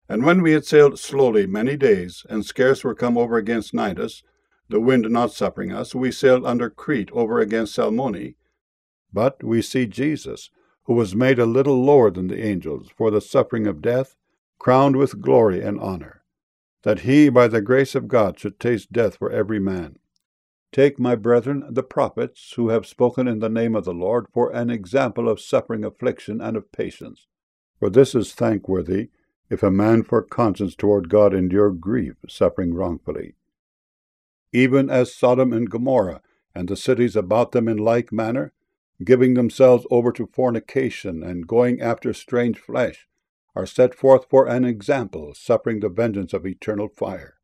And when we had sailed slowly many days, and scarce were come over against Cnidus, the wind not suffering us, we sailed under Crete over against Salmone. But we see Jesus, who was made a little lower than the angels for the suffering of death, crowned with glory and honor, that he by the grace of God should taste death for every man. Take, my brethren, the prophets, who have spoken in the name of the Lord, for an example of suffering, affliction, and of patience. For this is thankworthy, if a man for conscience toward God endure grief, suffering wrongfully. Even as Sodom and Gomorrah, and the cities about them in like manner, giving themselves over to fornication, and going after strange flesh, are set forth for an example, suffering the vengeance of eternal fire.